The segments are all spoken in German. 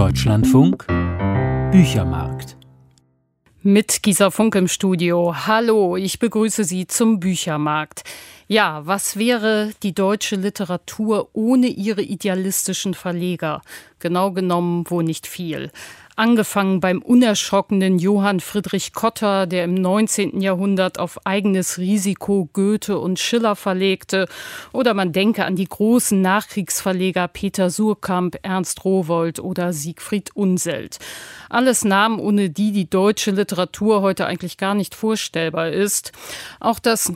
Deutschlandfunk Büchermarkt. Mit Gisa Funk im Studio. Hallo, ich begrüße Sie zum Büchermarkt. Ja, was wäre die deutsche Literatur ohne ihre idealistischen Verleger? Genau genommen wohl nicht viel. Angefangen beim unerschrockenen Johann Friedrich Cotta, der im 19. Jahrhundert auf eigenes Risiko Goethe und Schiller verlegte. Oder man denke an die großen Nachkriegsverleger Peter Suhrkamp, Ernst Rowohlt oder Siegfried Unseld. Alles Namen, ohne die die deutsche Literatur heute eigentlich gar nicht vorstellbar ist. Auch das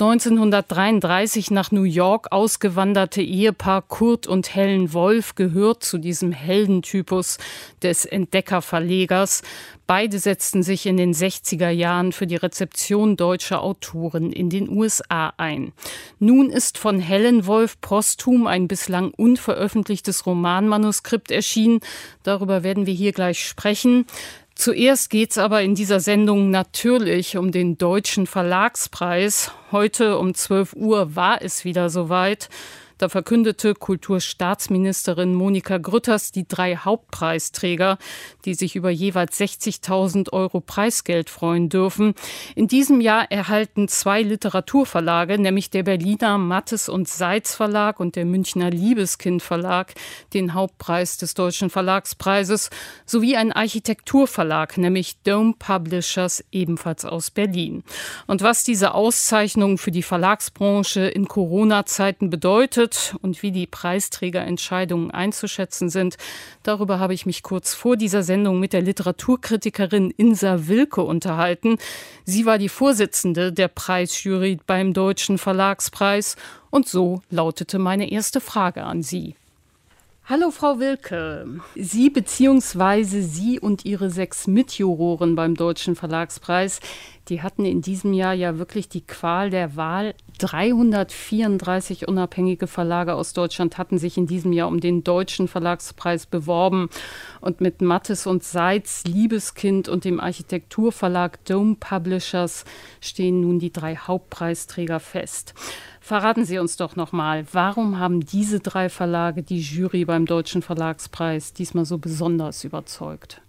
1933 nach New York ausgewanderte Ehepaar Kurt und Helen Wolf gehört zu diesem Heldentypus des Entdeckerverlegers. Beide setzten sich in den 60er Jahren für die Rezeption deutscher Autoren in den USA ein. Nun ist von Helen Wolf posthum ein bislang unveröffentlichtes Romanmanuskript erschienen. Darüber werden wir hier gleich sprechen. Zuerst geht es aber in dieser Sendung natürlich um den Deutschen Verlagspreis. Heute um 12 Uhr war es wieder soweit. Da verkündete Kulturstaatsministerin Monika Grütters die 3 Hauptpreisträger, die sich über jeweils 60.000 Euro Preisgeld freuen dürfen. In diesem Jahr erhalten 2 Literaturverlage, nämlich der Berliner Mattes und Seitz Verlag und der Münchner Liebeskind Verlag, den Hauptpreis des Deutschen Verlagspreises, sowie ein Architekturverlag, nämlich Dome Publishers, ebenfalls aus Berlin. Und was diese Auszeichnung für die Verlagsbranche in Corona-Zeiten bedeutet, und wie die Preisträgerentscheidungen einzuschätzen sind, darüber habe ich mich kurz vor dieser Sendung mit der Literaturkritikerin Insa Wilke unterhalten. Sie war die Vorsitzende der Preisjury beim Deutschen Verlagspreis und so lautete meine erste Frage an Sie. Hallo Frau Wilke, Sie bzw. Sie und Ihre 6 Mitjuroren beim Deutschen Verlagspreis, die hatten in diesem Jahr ja wirklich die Qual der Wahl. 334 unabhängige Verlage aus Deutschland hatten sich in diesem Jahr um den Deutschen Verlagspreis beworben. Und mit Mattes und Seitz, Liebeskind und dem Architekturverlag Dome Publishers stehen nun die 3 Hauptpreisträger fest. Verraten Sie uns doch nochmal, warum haben diese 3 Verlage die Jury beim Deutschen Verlagspreis diesmal so besonders überzeugt?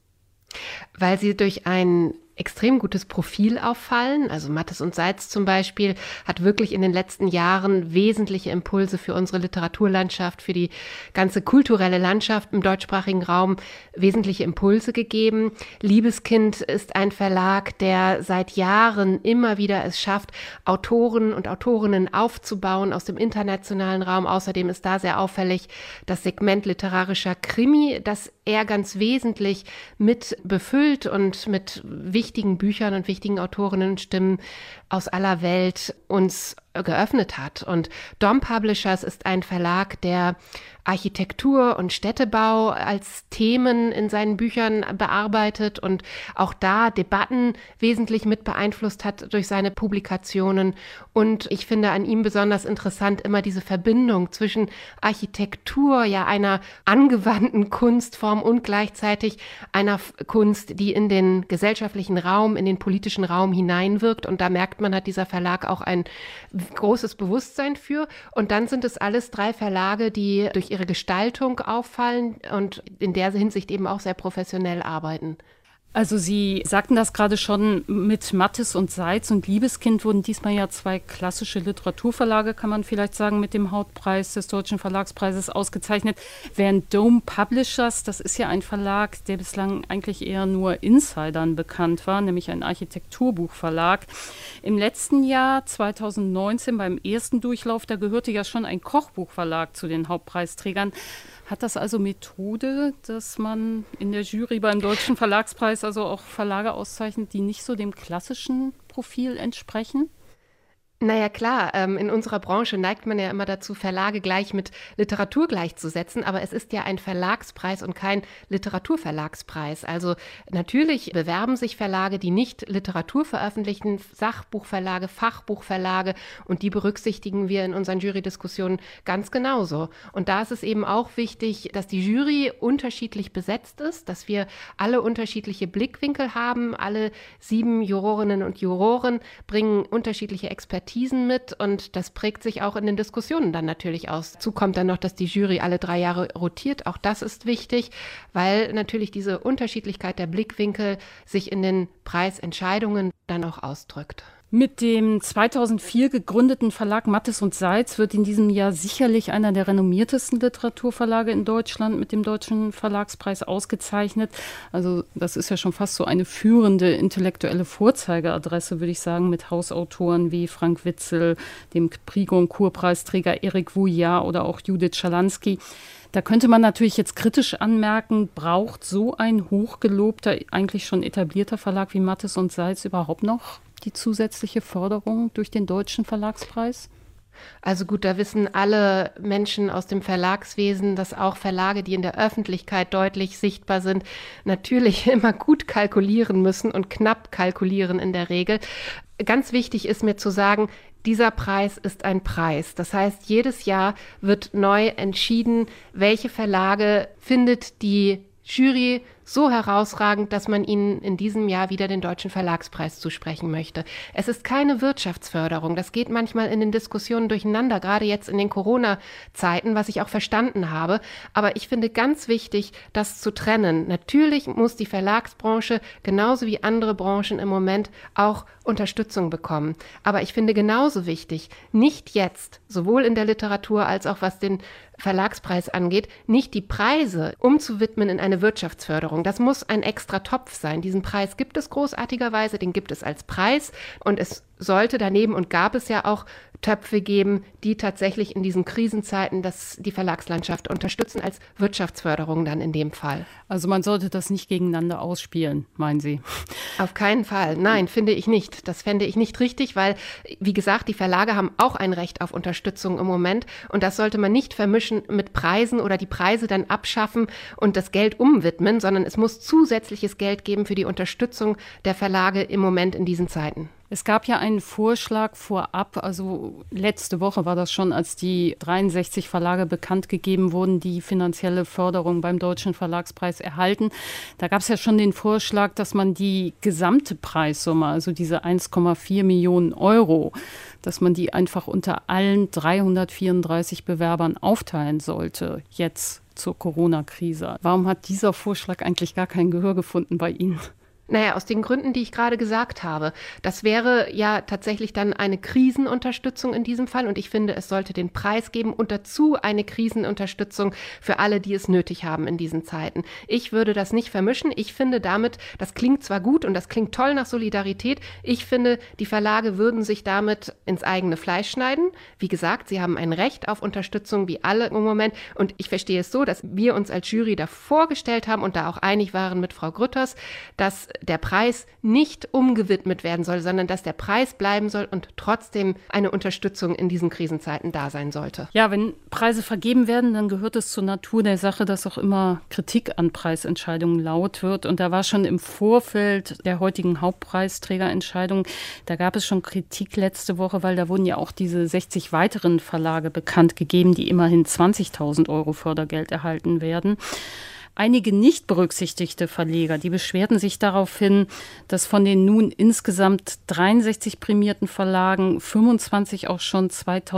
Weil sie durch ein extrem gutes Profil auffallen. Also Mattes und Seitz zum Beispiel hat wirklich in den letzten Jahren wesentliche Impulse für unsere Literaturlandschaft, für die ganze kulturelle Landschaft im deutschsprachigen Raum wesentliche Impulse gegeben. Liebeskind ist ein Verlag, der seit Jahren immer wieder es schafft, Autoren und Autorinnen aufzubauen aus dem internationalen Raum. Außerdem ist da sehr auffällig das Segment literarischer Krimi, das er ganz wesentlich mit befüllt und mit wichtigen Büchern und wichtigen Autorinnenstimmen aus aller Welt uns geöffnet hat. Und Dome Publishers ist ein Verlag, der Architektur und Städtebau als Themen in seinen Büchern bearbeitet und auch da Debatten wesentlich mit beeinflusst hat durch seine Publikationen. Und ich finde an ihm besonders interessant immer diese Verbindung zwischen Architektur, ja einer angewandten Kunstform und gleichzeitig einer Kunst, die in den gesellschaftlichen Raum, in den politischen Raum hineinwirkt. Und da merkt man, hat dieser Verlag auch ein großes Bewusstsein für. Und dann sind es alles 3 Verlage, die durch ihre Gestaltung auffallen und in der Hinsicht eben auch sehr professionell arbeiten. Also Sie sagten das gerade schon, mit Mattes und Seitz und Liebeskind wurden diesmal ja 2 klassische Literaturverlage, kann man vielleicht sagen, mit dem Hauptpreis des Deutschen Verlagspreises ausgezeichnet. Während Dome Publishers, das ist ja ein Verlag, der bislang eigentlich eher nur Insidern bekannt war, nämlich ein Architekturbuchverlag. Im letzten Jahr, 2019, beim ersten Durchlauf, da gehörte ja schon ein Kochbuchverlag zu den Hauptpreisträgern. Hat das also Methode, dass man in der Jury beim Deutschen Verlagspreis also auch Verlage auszeichnet, die nicht so dem klassischen Profil entsprechen? Naja, klar, in unserer Branche neigt man ja immer dazu, Verlage gleich mit Literatur gleichzusetzen, aber es ist ja ein Verlagspreis und kein Literaturverlagspreis. Also natürlich bewerben sich Verlage, die nicht Literatur veröffentlichen, Sachbuchverlage, Fachbuchverlage, und die berücksichtigen wir in unseren Jurydiskussionen ganz genauso. Und da ist es eben auch wichtig, dass die Jury unterschiedlich besetzt ist, dass wir alle unterschiedliche Blickwinkel haben. Alle 7 Jurorinnen und Juroren bringen unterschiedliche Expertise Expertisen mit und das prägt sich auch in den Diskussionen dann natürlich aus. Dazu kommt dann noch, dass die Jury alle 3 Jahre rotiert. Auch das ist wichtig, weil natürlich diese Unterschiedlichkeit der Blickwinkel sich in den Preisentscheidungen dann auch ausdrückt. Mit dem 2004 gegründeten Verlag Matthes und Seitz wird in diesem Jahr sicherlich einer der renommiertesten Literaturverlage in Deutschland mit dem Deutschen Verlagspreis ausgezeichnet. Also das ist ja schon fast so eine führende intellektuelle Vorzeigeadresse, würde ich sagen, mit Hausautoren wie Frank Witzel, dem Prix Goncourt-Preisträger Erik Vuillard oder auch Judith Schalansky. Da könnte man natürlich jetzt kritisch anmerken, braucht so ein hochgelobter, eigentlich schon etablierter Verlag wie Matthes und Seitz überhaupt noch die zusätzliche Förderung durch den Deutschen Verlagspreis? Also gut, da wissen alle Menschen aus dem Verlagswesen, dass auch Verlage, die in der Öffentlichkeit deutlich sichtbar sind, natürlich immer gut kalkulieren müssen und knapp kalkulieren in der Regel. Ganz wichtig ist mir zu sagen, dieser Preis ist ein Preis. Das heißt, jedes Jahr wird neu entschieden, welche Verlage findet die Jury so herausragend, dass man ihnen in diesem Jahr wieder den Deutschen Verlagspreis zusprechen möchte. Es ist keine Wirtschaftsförderung. Das geht manchmal in den Diskussionen durcheinander, gerade jetzt in den Corona-Zeiten, was ich auch verstanden habe. Aber ich finde ganz wichtig, das zu trennen. Natürlich muss die Verlagsbranche genauso wie andere Branchen im Moment auch Unterstützung bekommen. Aber ich finde genauso wichtig, nicht jetzt, sowohl in der Literatur als auch was den Verlagspreis angeht, nicht die Preise umzuwidmen in eine Wirtschaftsförderung. Das muss ein extra Topf sein. Diesen Preis gibt es großartigerweise, den gibt es als Preis und es sollte daneben und gab es ja auch Töpfe geben, die tatsächlich in diesen Krisenzeiten die Verlagslandschaft unterstützen, als Wirtschaftsförderung dann in dem Fall. Also man sollte das nicht gegeneinander ausspielen, meinen Sie? Auf keinen Fall. Nein, finde ich nicht. Das fände ich nicht richtig, weil, wie gesagt, die Verlage haben auch ein Recht auf Unterstützung im Moment und das sollte man nicht vermischen mit Preisen oder die Preise dann abschaffen und das Geld umwidmen, sondern es muss zusätzliches Geld geben für die Unterstützung der Verlage im Moment in diesen Zeiten. Es gab ja einen Vorschlag vorab, also letzte Woche war das schon, als die 63 Verlage bekannt gegeben wurden, die finanzielle Förderung beim Deutschen Verlagspreis erhalten. Da gab es ja schon den Vorschlag, dass man die gesamte Preissumme, also diese 1,4 Millionen Euro, dass man die einfach unter allen 334 Bewerbern aufteilen sollte, jetzt zur Corona-Krise. Warum hat dieser Vorschlag eigentlich gar kein Gehör gefunden bei Ihnen? Naja, aus den Gründen, die ich gerade gesagt habe. Das wäre ja tatsächlich dann eine Krisenunterstützung in diesem Fall und ich finde, es sollte den Preis geben und dazu eine Krisenunterstützung für alle, die es nötig haben in diesen Zeiten. Ich würde das nicht vermischen. Ich finde damit, das klingt zwar gut und das klingt toll nach Solidarität, ich finde, die Verlage würden sich damit ins eigene Fleisch schneiden. Wie gesagt, sie haben ein Recht auf Unterstützung wie alle im Moment und ich verstehe es so, dass wir uns als Jury da vorgestellt haben und da auch einig waren mit Frau Grütters, dass der Preis nicht umgewidmet werden soll, sondern dass der Preis bleiben soll und trotzdem eine Unterstützung in diesen Krisenzeiten da sein sollte. Ja, wenn Preise vergeben werden, dann gehört es zur Natur der Sache, dass auch immer Kritik an Preisentscheidungen laut wird. Und da war schon im Vorfeld der heutigen Hauptpreisträgerentscheidung, da gab es schon Kritik letzte Woche, weil da wurden ja auch diese 60 weiteren Verlage bekannt gegeben, die immerhin 20.000 Euro Fördergeld erhalten werden. Einige nicht berücksichtigte Verleger, die beschwerten sich darauf hin, dass von den nun insgesamt 63 prämierten Verlagen 25 auch schon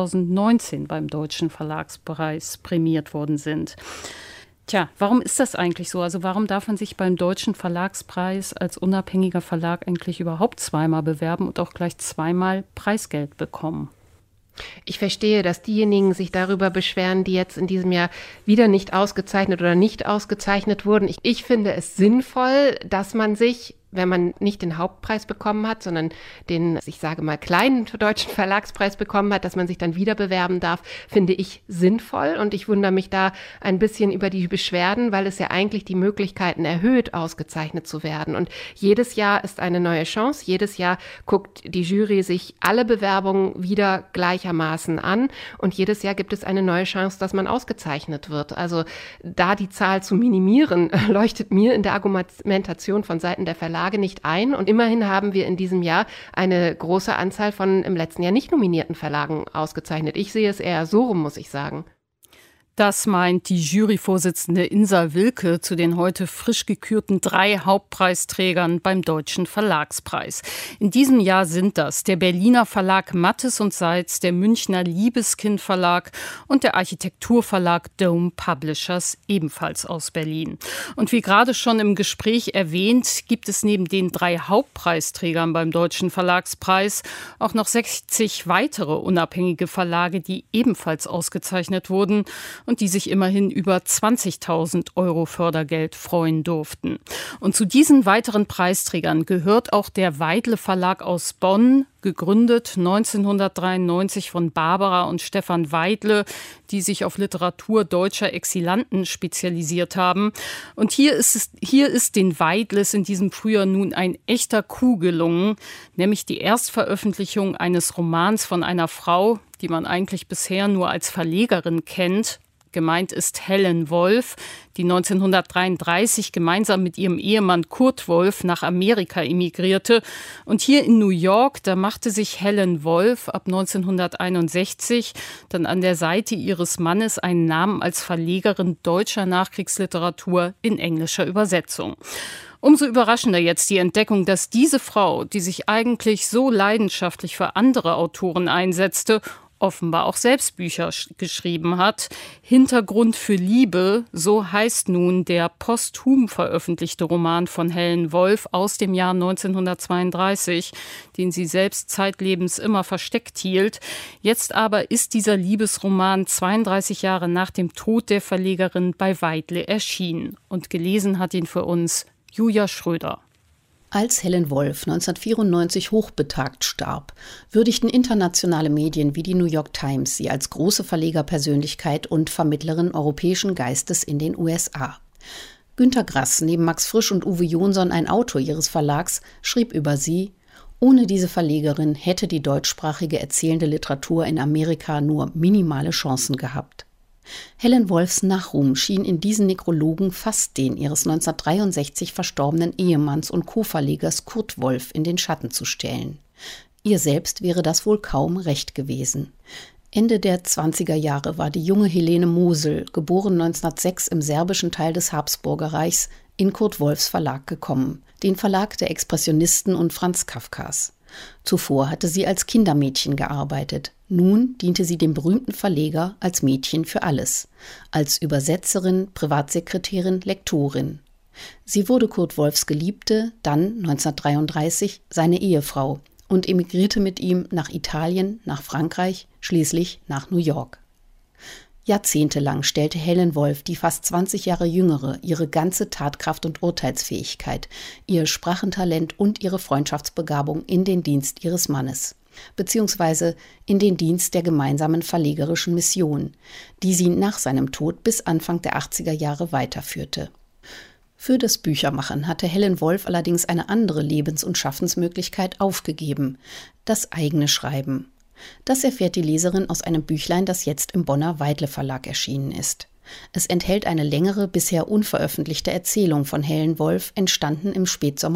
2019 beim Deutschen Verlagspreis prämiert worden sind. Tja, warum ist das eigentlich so? Also warum darf man sich beim Deutschen Verlagspreis als unabhängiger Verlag eigentlich überhaupt zweimal bewerben und auch gleich zweimal Preisgeld bekommen? Ich verstehe, dass diejenigen sich darüber beschweren, die jetzt in diesem Jahr wieder nicht ausgezeichnet oder nicht ausgezeichnet wurden. Ich finde es sinnvoll, dass man sich, wenn man nicht den Hauptpreis bekommen hat, sondern den, ich sage mal, kleinen Deutschen Verlagspreis bekommen hat, dass man sich dann wieder bewerben darf, finde ich sinnvoll. Und ich wundere mich da ein bisschen über die Beschwerden, weil es ja eigentlich die Möglichkeiten erhöht, ausgezeichnet zu werden. Und jedes Jahr ist eine neue Chance. Jedes Jahr guckt die Jury sich alle Bewerbungen wieder gleichermaßen an. Und jedes Jahr gibt es eine neue Chance, dass man ausgezeichnet wird. Also da die Zahl zu minimieren, leuchtet mir in der Argumentation von Seiten der Verlage nicht ein. Und immerhin haben wir in diesem Jahr eine große Anzahl von im letzten Jahr nicht nominierten Verlagen ausgezeichnet. Ich sehe es eher so rum, muss ich sagen. Das meint die Juryvorsitzende Insa Wilke zu den heute frisch gekürten 3 Hauptpreisträgern beim Deutschen Verlagspreis. In diesem Jahr sind das der Berliner Verlag Mattes und Seitz, der Münchner Liebeskind Verlag und der Architekturverlag Dome Publishers, ebenfalls aus Berlin. Und wie gerade schon im Gespräch erwähnt, gibt es neben den 3 Hauptpreisträgern beim Deutschen Verlagspreis auch noch 60 weitere unabhängige Verlage, die ebenfalls ausgezeichnet wurden und die sich immerhin über 20.000 € Fördergeld freuen durften. Und zu diesen weiteren Preisträgern gehört auch der Weidle Verlag aus Bonn, gegründet 1993 von Barbara und Stefan Weidle, die sich auf Literatur deutscher Exilanten spezialisiert haben. Und hier ist den Weidles in diesem Frühjahr nun ein echter Coup gelungen, nämlich die Erstveröffentlichung eines Romans von einer Frau, die man eigentlich bisher nur als Verlegerin kennt. Gemeint ist Helen Wolf, die 1933 gemeinsam mit ihrem Ehemann Kurt Wolf nach Amerika emigrierte. Und hier in New York, da machte sich Helen Wolf ab 1961 dann an der Seite ihres Mannes einen Namen als Verlegerin deutscher Nachkriegsliteratur in englischer Übersetzung. Umso überraschender jetzt die Entdeckung, dass diese Frau, die sich eigentlich so leidenschaftlich für andere Autoren einsetzte, offenbar auch selbst Bücher geschrieben hat. Hintergrund für Liebe, so heißt nun der posthum veröffentlichte Roman von Helen Wolf aus dem Jahr 1932, den sie selbst zeitlebens immer versteckt hielt. Jetzt aber ist dieser Liebesroman 32 Jahre nach dem Tod der Verlegerin bei Weidle erschienen. Und gelesen hat ihn für uns Julia Schröder. Als Helen Wolf 1994 hochbetagt starb, würdigten internationale Medien wie die New York Times sie als große Verlegerpersönlichkeit und Vermittlerin europäischen Geistes in den USA. Günter Grass, neben Max Frisch und Uwe Jonsson ein Autor ihres Verlags, schrieb über sie: Ohne diese Verlegerin hätte die deutschsprachige erzählende Literatur in Amerika nur minimale Chancen gehabt. Helen Wolfs Nachruhm schien in diesen Nekrologen fast den ihres 1963 verstorbenen Ehemanns und Co-Verlegers Kurt Wolf in den Schatten zu stellen. Ihr selbst wäre das wohl kaum recht gewesen. Ende der 20er Jahre war die junge Helene Mosel, geboren 1906 im serbischen Teil des Habsburgerreichs, in Kurt Wolfs Verlag gekommen, den Verlag der Expressionisten und Franz Kafkas. Zuvor hatte sie als Kindermädchen gearbeitet. Nun diente sie dem berühmten Verleger als Mädchen für alles, als Übersetzerin, Privatsekretärin, Lektorin. Sie wurde Kurt Wolfs Geliebte, dann 1933 seine Ehefrau und emigrierte mit ihm nach Italien, nach Frankreich, schließlich nach New York. Jahrzehntelang stellte Helen Wolf, die fast 20 Jahre jüngere, ihre ganze Tatkraft und Urteilsfähigkeit, ihr Sprachentalent und ihre Freundschaftsbegabung in den Dienst ihres Mannes, beziehungsweise in den Dienst der gemeinsamen verlegerischen Mission, die sie nach seinem Tod bis Anfang der 80er Jahre weiterführte. Für das Büchermachen hatte Helen Wolf allerdings eine andere Lebens- und Schaffensmöglichkeit aufgegeben: das eigene Schreiben. Das erfährt die Leserin aus einem Büchlein, das jetzt im Bonner Weidle Verlag erschienen ist. Es enthält eine längere, bisher unveröffentlichte Erzählung von Helen Wolf, entstanden im Spätsommer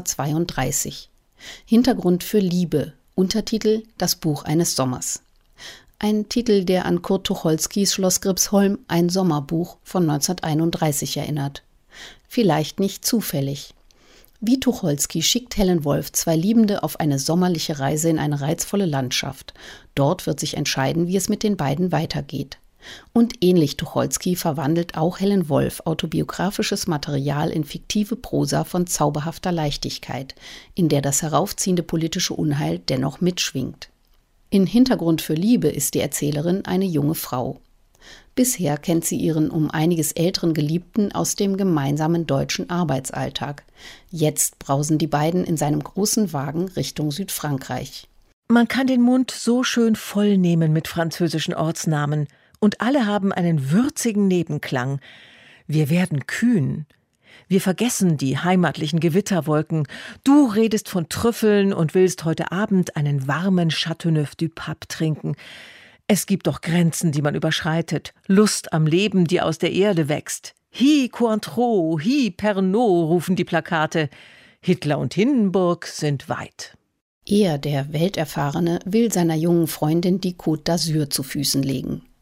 1932. Hintergrund für Liebe, Untertitel Das Buch eines Sommers. Ein Titel, der an Kurt Tucholskys Schloss Gripsholm, ein Sommerbuch von 1931 erinnert. Vielleicht nicht zufällig. Wie Tucholsky schickt Helen Wolf 2 Liebende auf eine sommerliche Reise in eine reizvolle Landschaft. Dort wird sich entscheiden, wie es mit den beiden weitergeht. Und ähnlich Tucholsky verwandelt auch Helen Wolf autobiografisches Material in fiktive Prosa von zauberhafter Leichtigkeit, in der das heraufziehende politische Unheil dennoch mitschwingt. In Hintergrund für Liebe ist die Erzählerin eine junge Frau. Bisher kennt sie ihren um einiges älteren Geliebten aus dem gemeinsamen deutschen Arbeitsalltag. Jetzt brausen die beiden in seinem großen Wagen Richtung Südfrankreich. Man kann den Mund so schön voll nehmen mit französischen Ortsnamen und alle haben einen würzigen Nebenklang. Wir werden kühn. Wir vergessen die heimatlichen Gewitterwolken. Du redest von Trüffeln und willst heute Abend einen warmen Chateauneuf du Pape trinken. Es gibt doch Grenzen, die man überschreitet. Lust am Leben, die aus der Erde wächst. Hi Cointreau, hi Pernod, rufen die Plakate. Hitler und Hindenburg sind weit. Er, der Welterfahrene, will seiner jungen Freundin die Côte d'Azur zu Füßen legen.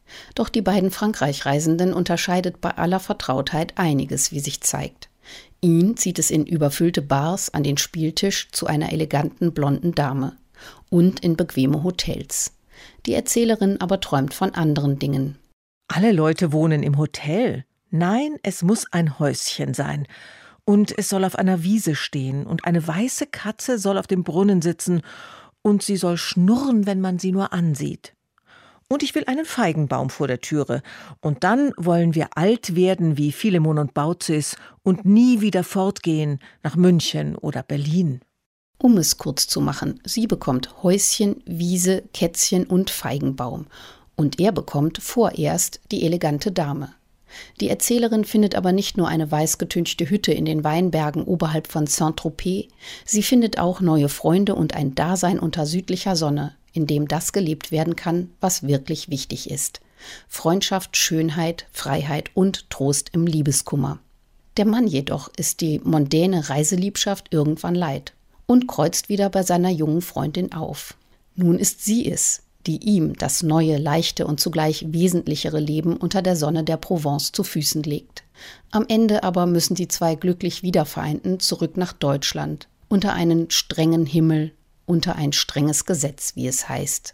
Doch die beiden Frankreich-Reisenden unterscheidet bei aller Vertrautheit einiges, wie sich zeigt. Ihn zieht es in überfüllte Bars, an den Spieltisch zu einer eleganten blonden Dame und in bequeme Hotels. Die Erzählerin aber träumt von anderen Dingen. Alle Leute wohnen im Hotel. Nein, es muss ein Häuschen sein. Und es soll auf einer Wiese stehen und eine weiße Katze soll auf dem Brunnen sitzen und sie soll schnurren, wenn man sie nur ansieht. Und ich will einen Feigenbaum vor der Türe. Und dann wollen wir alt werden wie Philemon und Baucis und nie wieder fortgehen nach München oder Berlin. Um es kurz zu machen, sie bekommt Häuschen, Wiese, Kätzchen und Feigenbaum. Und er bekommt vorerst die elegante Dame. Die Erzählerin findet aber nicht nur eine weißgetünchte Hütte in den Weinbergen oberhalb von Saint-Tropez, sie findet auch neue Freunde und ein Dasein unter südlicher Sonne, in dem das gelebt werden kann, was wirklich wichtig ist. Freundschaft, Schönheit, Freiheit und Trost im Liebeskummer. Der Mann jedoch ist die mondäne Reiseliebschaft irgendwann leid und kreuzt wieder bei seiner jungen Freundin auf. Nun ist sie es, die ihm das neue, leichte und zugleich wesentlichere Leben unter der Sonne der Provence zu Füßen legt. Am Ende aber müssen die zwei glücklich Wiedervereinten zurück nach Deutschland, unter einen strengen Himmel, unter ein strenges Gesetz, wie es heißt.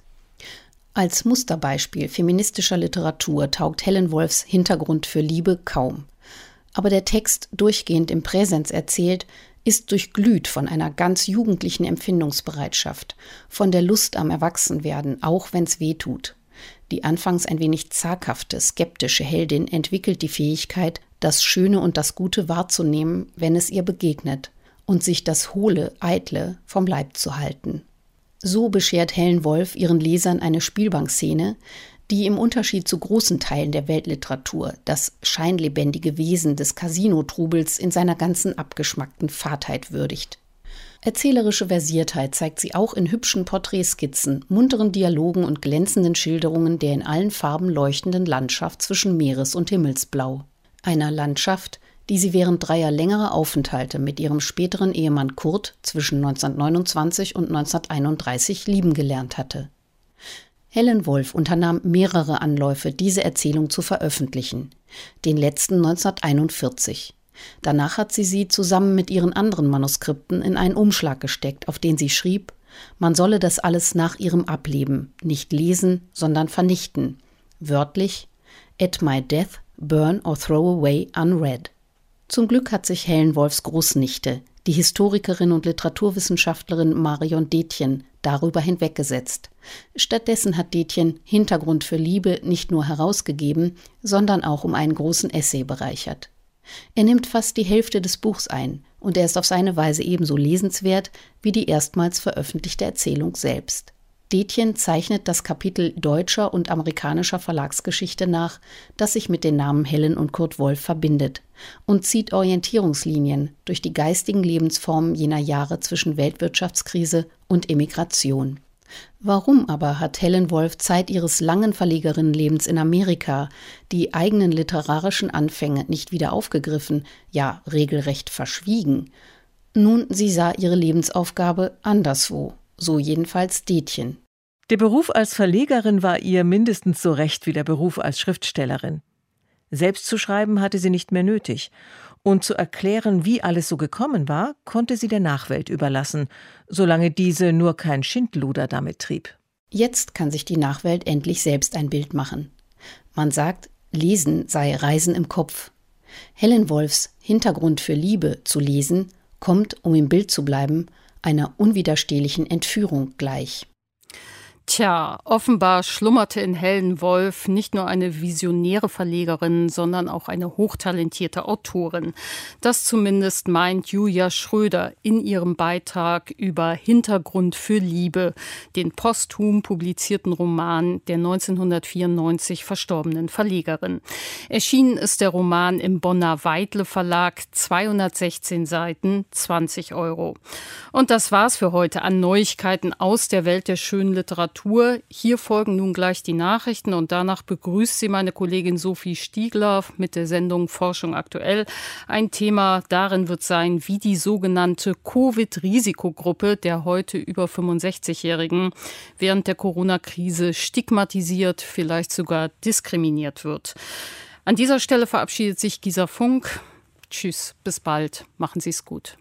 Als Musterbeispiel feministischer Literatur taugt Helen Wolfs Hintergrund für Liebe kaum. Aber der Text, durchgehend im Präsens erzählt, ist durchglüht von einer ganz jugendlichen Empfindungsbereitschaft, von der Lust am Erwachsenwerden, auch wenn's weh tut. Die anfangs ein wenig zaghafte, skeptische Heldin entwickelt die Fähigkeit, das Schöne und das Gute wahrzunehmen, wenn es ihr begegnet, und sich das Hohle, Eitle vom Leib zu halten. So beschert Helen Wolf ihren Lesern eine Spielbankszene, die im Unterschied zu großen Teilen der Weltliteratur das scheinlebendige Wesen des Casino-Trubels in seiner ganzen abgeschmackten Fadheit würdigt. Erzählerische Versiertheit zeigt sie auch in hübschen Porträtskizzen, munteren Dialogen und glänzenden Schilderungen der in allen Farben leuchtenden Landschaft zwischen Meeres- und Himmelsblau. Einer Landschaft, die sie während 3 längerer Aufenthalte mit ihrem späteren Ehemann Kurt zwischen 1929 und 1931 lieben gelernt hatte. Helen Wolf unternahm mehrere Anläufe, diese Erzählung zu veröffentlichen, den letzten 1941. Danach hat sie zusammen mit ihren anderen Manuskripten in einen Umschlag gesteckt, auf den sie schrieb, man solle das alles nach ihrem Ableben nicht lesen, sondern vernichten. Wörtlich, at my death, burn or throw away unread. Zum Glück hat sich Helen Wolfs Großnichte, die Historikerin und Literaturwissenschaftlerin Marion Detjen, darüber hinweggesetzt. Stattdessen hat Detjen Hintergrund für Liebe nicht nur herausgegeben, sondern auch um einen großen Essay bereichert. Er nimmt fast die Hälfte des Buchs ein und er ist auf seine Weise ebenso lesenswert wie die erstmals veröffentlichte Erzählung selbst. Detjen zeichnet das Kapitel deutscher und amerikanischer Verlagsgeschichte nach, das sich mit den Namen Helen und Kurt Wolf verbindet, und zieht Orientierungslinien durch die geistigen Lebensformen jener Jahre zwischen Weltwirtschaftskrise und Emigration. Warum aber hat Helen Wolf Zeit ihres langen Verlegerinnenlebens in Amerika die eigenen literarischen Anfänge nicht wieder aufgegriffen, ja regelrecht verschwiegen? Nun, sie sah ihre Lebensaufgabe anderswo. So jedenfalls Detjen. Der Beruf als Verlegerin war ihr mindestens so recht wie der Beruf als Schriftstellerin. Selbst zu schreiben hatte sie nicht mehr nötig. Und zu erklären, wie alles so gekommen war, konnte sie der Nachwelt überlassen, solange diese nur kein Schindluder damit trieb. Jetzt kann sich die Nachwelt endlich selbst ein Bild machen. Man sagt, Lesen sei Reisen im Kopf. Helen Wolfs Hintergrund für Liebe zu lesen, kommt, um im Bild zu bleiben, einer unwiderstehlichen Entführung gleich. Tja, offenbar schlummerte in Helen Wolf nicht nur eine visionäre Verlegerin, sondern auch eine hochtalentierte Autorin. Das zumindest meint Julia Schröder in ihrem Beitrag über Hintergrund für Liebe, den posthum publizierten Roman der 1994 verstorbenen Verlegerin. Erschienen ist der Roman im Bonner Weidle Verlag, 216 Seiten, 20 €. Und das war's für heute an Neuigkeiten aus der Welt der schönen Literatur Literatur. Hier folgen nun gleich die Nachrichten und danach begrüßt sie meine Kollegin Sophie Stiegler mit der Sendung Forschung aktuell. Ein Thema darin wird sein, wie die sogenannte Covid-Risikogruppe der heute über 65-Jährigen während der Corona-Krise stigmatisiert, vielleicht sogar diskriminiert wird. An dieser Stelle verabschiedet sich Gisa Funk. Tschüss, bis bald. Machen Sie es gut.